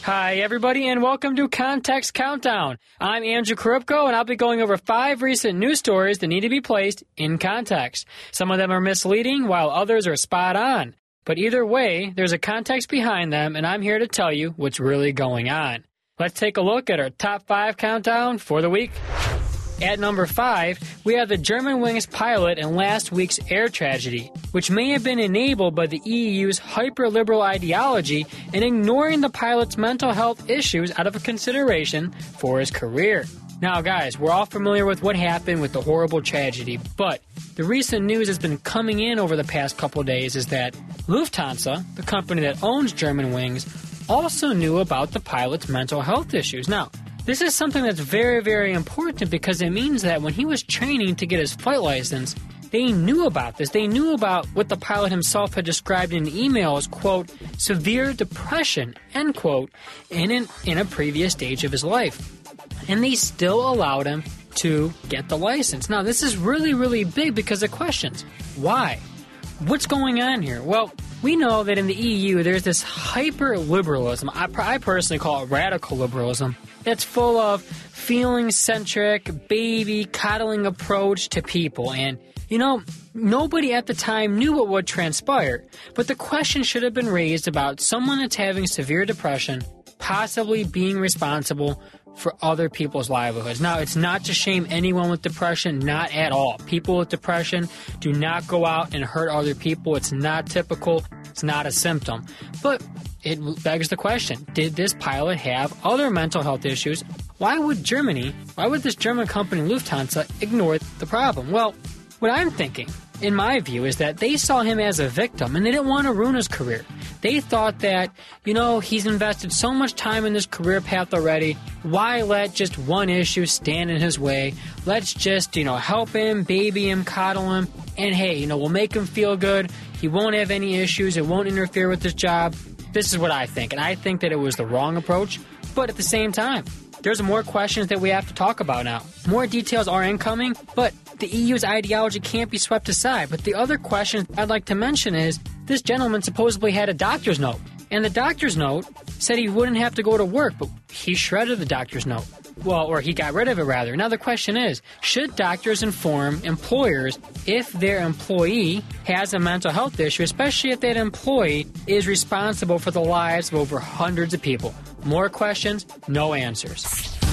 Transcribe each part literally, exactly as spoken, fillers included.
Hi, everybody, and welcome to Context Countdown. I'm Andrew Korupko, and I'll be going over five recent news stories that need to be placed in context. Some of them are misleading, while others are spot on. But either way, there's a context behind them, and I'm here to tell you what's really going on. Let's take a look at our top five countdown for the week. At number five, we have the Germanwings pilot in last week's air tragedy, which may have been enabled by the E U's hyper-liberal ideology and ignoring the pilot's mental health issues out of a consideration for his career. Now, guys, we're all familiar with what happened with the horrible tragedy, but the recent news that's been coming in over the past couple of days is that Lufthansa, the company that owns Germanwings, also knew about the pilot's mental health issues. Now, this is something that's very, very important because it means that when he was training to get his flight license, they knew about this. They knew about what the pilot himself had described in an email as, quote, severe depression, end quote, in, an, in a previous stage of his life. And they still allowed him to get the license. Now, this is really, really big because of questions. Why? What's going on here? Well, we know that in the E U, there's this hyper-liberalism. I, I personally call it radical liberalism. That's full of feeling-centric, baby, coddling approach to people. And, you know, nobody at the time knew what would transpire. But the question should have been raised about someone that's having severe depression possibly being responsible for other people's livelihoods. Now, it's not to shame anyone with depression, not at all. People with depression do not go out and hurt other people. It's not typical. It's not a symptom. But it begs the question, did this pilot have other mental health issues? Why would Germany, why would this German company Lufthansa ignore the problem? Well, what I'm thinking, in my view, is that they saw him as a victim and they didn't want to ruin his career. They thought that, you know, he's invested so much time in this career path already. Why let just one issue stand in his way? Let's just, you know, help him, baby him, coddle him, and hey, you know, we'll make him feel good. He won't have any issues. It won't interfere with his job. This is what I think, and I think that it was the wrong approach, but at the same time, there's more questions that we have to talk about now. More details are incoming, but the E U's ideology can't be swept aside. But the other question I'd like to mention is, this gentleman supposedly had a doctor's note, and the doctor's note said he wouldn't have to go to work, but he shredded the doctor's note. Well, or he got rid of it, rather. Now the question is, should doctors inform employers if their employee has a mental health issue, especially if that employee is responsible for the lives of over hundreds of people? More questions, no answers.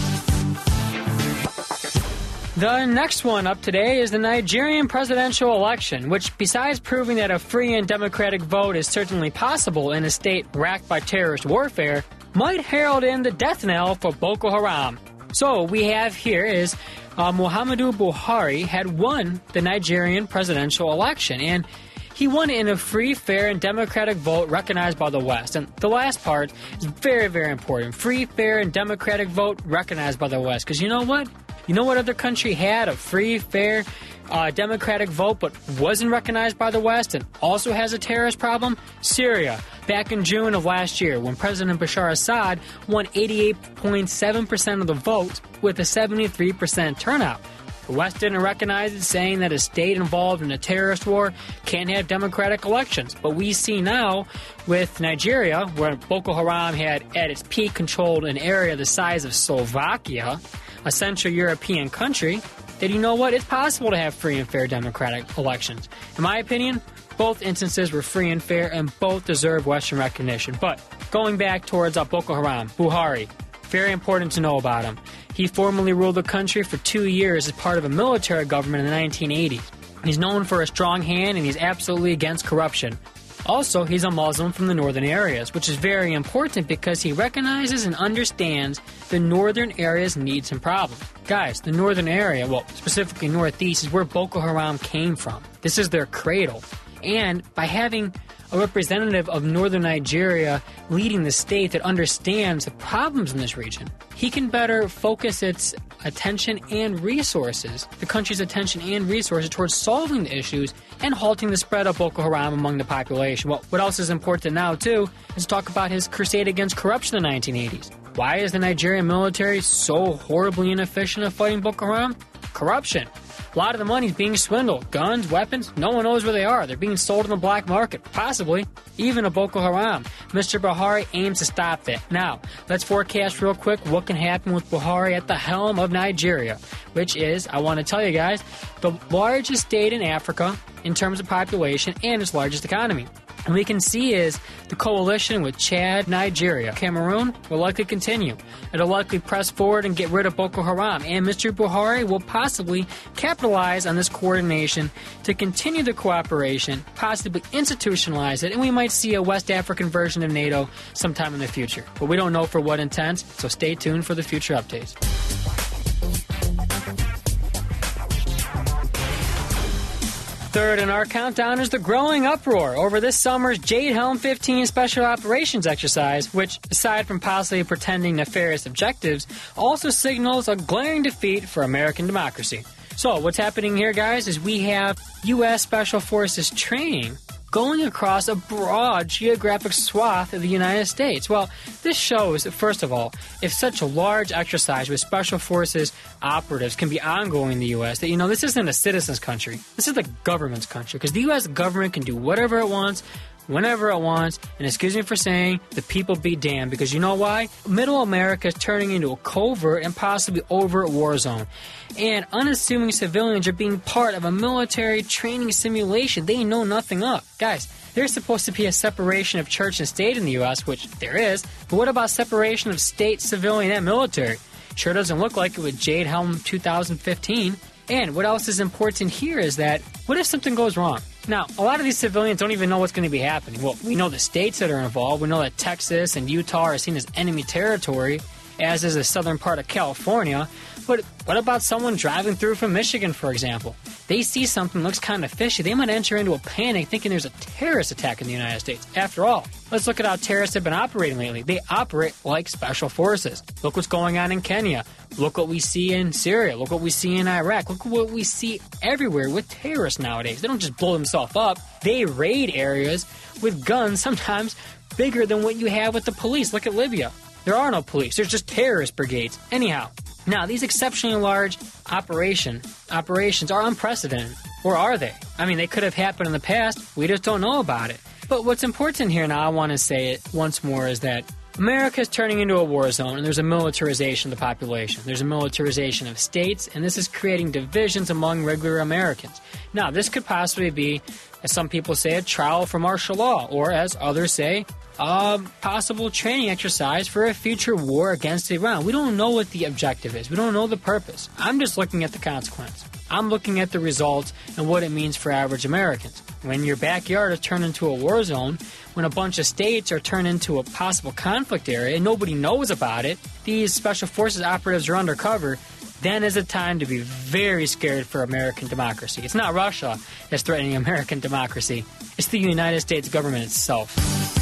The next one up today is the Nigerian presidential election, which, besides proving that a free and democratic vote is certainly possible in a state racked by terrorist warfare, might herald in the death knell for Boko Haram. So we have here is uh, Muhammadu Buhari had won the Nigerian presidential election, and he won it in a free, fair, and democratic vote recognized by the West. And the last part is very, very important. Free, fair, and democratic vote recognized by the West. Because you know what? You know what other country had a free, fair, uh, democratic vote but wasn't recognized by the West and also has a terrorist problem? Syria. Back in June of last year, when President Bashar Assad won eighty-eight point seven percent of the vote with a seventy-three percent turnout. The West didn't recognize it, saying that a state involved in a terrorist war can't have democratic elections. But we see now with Nigeria, where Boko Haram had at its peak controlled an area the size of Slovakia, a Central European country, that you know what? It's possible to have free and fair democratic elections. In my opinion, both instances were free and fair and both deserve Western recognition. But going back towards uh, Boko Haram, Buhari, very important to know about him. He formerly ruled the country for two years as part of a military government in the nineteen eighties. He's known for a strong hand and he's absolutely against corruption. Also, he's a Muslim from the northern areas, which is very important because he recognizes and understands the northern area's needs and problems. Guys, the northern area, well, specifically northeast, is where Boko Haram came from. This is their cradle. And by having a representative of northern Nigeria leading the state that understands the problems in this region, he can better focus its attention and resources, the country's attention and resources, towards solving the issues and halting the spread of Boko Haram among the population. Well, what else is important now, too, is to talk about his crusade against corruption in the nineteen eighties. Why is the Nigerian military so horribly inefficient at fighting Boko Haram? Corruption. A lot of the money is being swindled. Guns, weapons, no one knows where they are. They're being sold in the black market, possibly even to Boko Haram. Mister Buhari aims to stop that. Now, let's forecast real quick what can happen with Buhari at the helm of Nigeria, which is, I want to tell you guys, the largest state in Africa in terms of population and its largest economy. And we can see is the coalition with Chad, Nigeria, Cameroon will likely continue. It'll likely press forward and get rid of Boko Haram. And Mister Buhari will possibly capitalize on this coordination to continue the cooperation, possibly institutionalize it, and we might see a West African version of NATO sometime in the future. But we don't know for what intent, so stay tuned for the future updates. Third in our countdown is the growing uproar over this summer's Jade Helm fifteen Special Operations exercise, which, aside from possibly pretending nefarious objectives, also signals a glaring defeat for American democracy. So, what's happening here, guys, is we have U S Special Forces training going across a broad geographic swath of the United States. Well, this shows that, first of all, if such a large exercise with Special Forces operatives can be ongoing in the U S, that, you know, this isn't a citizen's country. This is the government's country, because the U S government can do whatever it wants, whenever it wants, and excuse me for saying, the people be damned, because you know why? Middle America is turning into a covert and possibly overt war zone. And unassuming civilians are being part of a military training simulation they know nothing of. Guys, there's supposed to be a separation of church and state in the U S, which there is, but what about separation of state, civilian, and military? Sure doesn't look like it with Jade Helm two thousand fifteen. And what else is important here is that, what if something goes wrong? Now, a lot of these civilians don't even know what's going to be happening. Well, we know the states that are involved. We know that Texas and Utah are seen as enemy territory, as is the southern part of California. But what about someone driving through from Michigan, for example? They see something that looks kind of fishy. They might enter into a panic thinking there's a terrorist attack in the United States. After all, let's look at how terrorists have been operating lately. They operate like special forces. Look what's going on in Kenya. Look what we see in Syria. Look what we see in Iraq. Look what we see everywhere with terrorists nowadays. They don't just blow themselves up. They raid areas with guns, sometimes bigger than what you have with the police. Look at Libya. There are no police. There's just terrorist brigades. Anyhow, now these exceptionally large operation operations are unprecedented. Or are they? I mean, they could have happened in the past. We just don't know about it. But what's important here, now I want to say it once more, is that America is turning into a war zone, and there's a militarization of the population. There's a militarization of states, and this is creating divisions among regular Americans. Now, this could possibly be, as some people say, a trial for martial law, or as others say, a possible training exercise for a future war against Iran. We don't know what the objective is. We don't know the purpose. I'm just looking at the consequence. I'm looking at the results and what it means for average Americans. When your backyard is turned into a war zone, when a bunch of states are turned into a possible conflict area and nobody knows about it, these special forces operatives are undercover, then is a time to be very scared for American democracy. It's not Russia that's threatening American democracy. It's the United States government itself.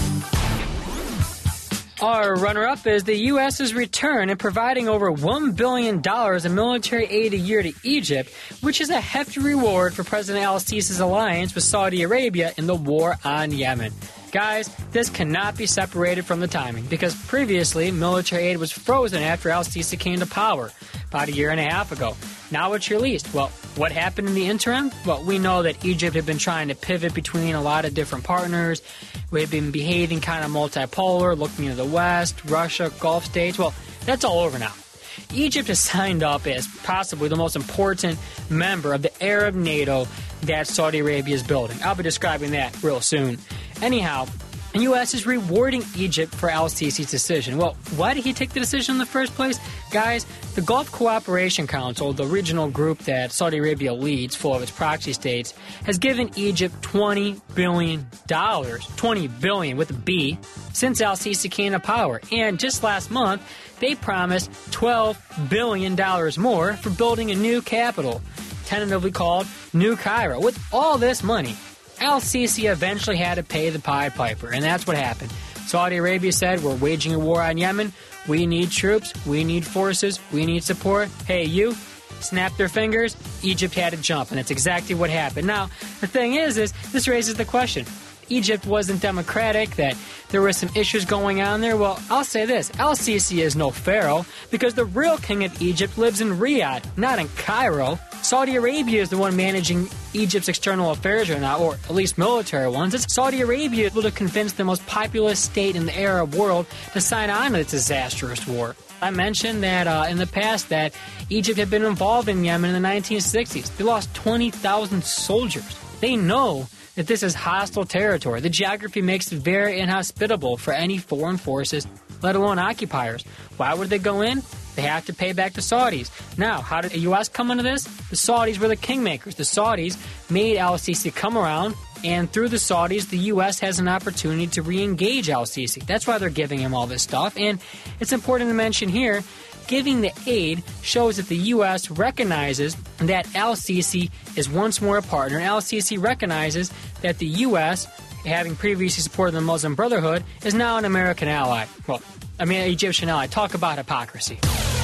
Our runner-up is the U S's return in providing over one billion dollars in military aid a year to Egypt, which is a hefty reward for President al-Sisi's alliance with Saudi Arabia in the war on Yemen. Guys, this cannot be separated from the timing, because previously military aid was frozen after al-Sisi came to power about a year and a half ago. Now it's released. Well, what happened in the interim? Well, we know that Egypt had been trying to pivot between a lot of different partners. We had been behaving kind of multipolar, looking to the West, Russia, Gulf states. Well, that's all over now. Egypt has signed up as possibly the most important member of the Arab NATO that Saudi Arabia is building. I'll be describing that real soon. Anyhow, the U S is rewarding Egypt for al-Sisi's decision. Well, why did he take the decision in the first place? Guys, the Gulf Cooperation Council, the regional group that Saudi Arabia leads, full of its proxy states, has given Egypt twenty billion dollars, twenty billion dollars with a B, since al-Sisi came to power. And just last month, they promised twelve billion dollars more for building a new capital, tentatively called New Cairo. With all this money, al-Sisi eventually had to pay the Pied Piper, and that's what happened. Saudi Arabia said, we're waging a war on Yemen. We need troops. We need forces. We need support. Hey, you. Snap their fingers. Egypt had to jump, and that's exactly what happened. Now, the thing is, is this raises the question. Egypt wasn't democratic, that there were some issues going on there. Well, I'll say this. Al-Sisi is no pharaoh, because the real king of Egypt lives in Riyadh, not in Cairo. Saudi Arabia is the one managing Egypt's external affairs right now, or at least military ones. It's Saudi Arabia able to convince the most populous state in the Arab world to sign on to this disastrous war. I mentioned that uh, in the past that Egypt had been involved in Yemen in the nineteen sixties. They lost twenty thousand soldiers. They know that this is hostile territory. The geography makes it very inhospitable for any foreign forces, let alone occupiers. Why would they go in? They have to pay back the Saudis. Now, how did the U S come into this? The Saudis were the kingmakers. The Saudis made al-Sisi come around, and through the Saudis, the U S has an opportunity to re-engage al-Sisi. That's why they're giving him all this stuff. And it's important to mention here, giving the aid shows that the U S recognizes that al-Sisi is once more a partner. Al-Sisi recognizes that the U S, having previously supported the Muslim Brotherhood, is now an American ally. Well, I mean, an Egyptian ally. Talk about hypocrisy.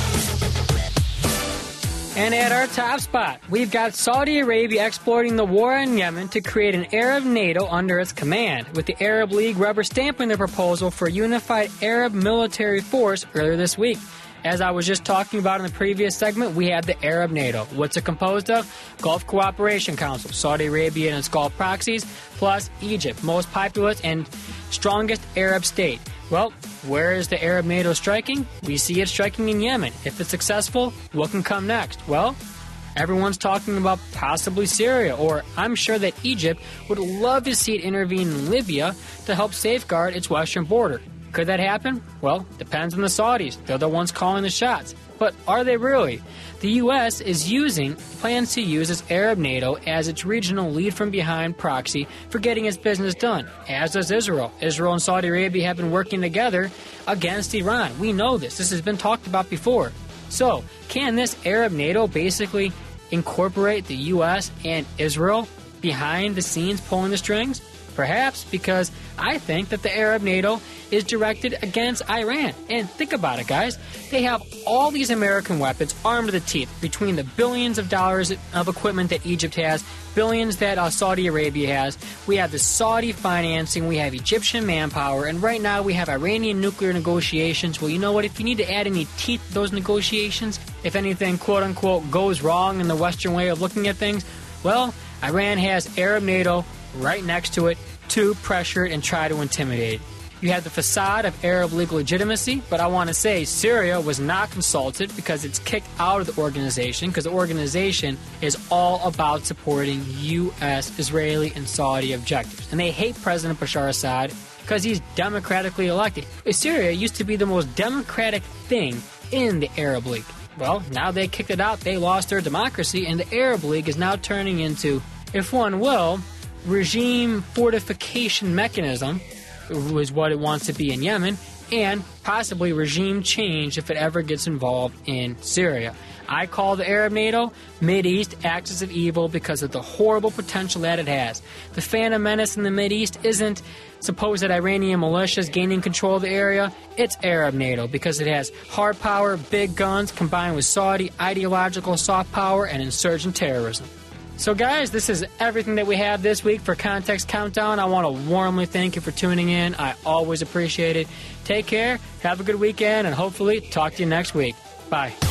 And at our top spot, we've got Saudi Arabia exploiting the war in Yemen to create an Arab NATO under its command, with the Arab League rubber stamping their proposal for a unified Arab military force earlier this week. As I was just talking about in the previous segment, we have the Arab NATO. What's it composed of? Gulf Cooperation Council, Saudi Arabia and its Gulf proxies, plus Egypt, most populous and strongest Arab state. Well, where is the Arab NATO striking? We see it striking in Yemen. If it's successful, what can come next? Well, everyone's talking about possibly Syria, or I'm sure that Egypt would love to see it intervene in Libya to help safeguard its western border. Could that happen? Well, depends on the Saudis. They're the ones calling the shots. But are they really? The U S is using, plans to use its Arab NATO as its regional lead-from-behind proxy for getting its business done, as does Israel. Israel and Saudi Arabia have been working together against Iran. We know this. This has been talked about before. So, can this Arab NATO basically incorporate the U S and Israel behind the scenes pulling the strings? Perhaps, because I think that the Arab NATO is directed against Iran. And think about it, guys. They have all these American weapons armed to the teeth between the billions of dollars of equipment that Egypt has, billions that uh, Saudi Arabia has. We have the Saudi financing. We have Egyptian manpower. And right now we have Iranian nuclear negotiations. Well, you know what? If you need to add any teeth to those negotiations, if anything, quote-unquote, goes wrong in the Western way of looking at things, well, Iran has Arab NATO right next to it to pressure it and try to intimidate it. You have the facade of Arab legal legitimacy, but I want to say Syria was not consulted because it's kicked out of the organization, because the organization is all about supporting U S, Israeli, and Saudi objectives. And they hate President Bashar Assad because he's democratically elected. Syria used to be the most democratic thing in the Arab League. Well, now they kicked it out, they lost their democracy, and the Arab League is now turning into, if one will, regime fortification mechanism, is what it wants to be in Yemen, and possibly regime change if it ever gets involved in Syria. I call the Arab NATO Mideast axis of evil because of the horrible potential that it has. The Phantom Menace in the Mideast isn't supposed Iranian militias gaining control of the area. It's Arab NATO because it has hard power, big guns, combined with Saudi ideological soft power and insurgent terrorism. So guys, this is everything that we have this week for Context Countdown. I want to warmly thank you for tuning in. I always appreciate it. Take care, have a good weekend, and hopefully talk to you next week. Bye.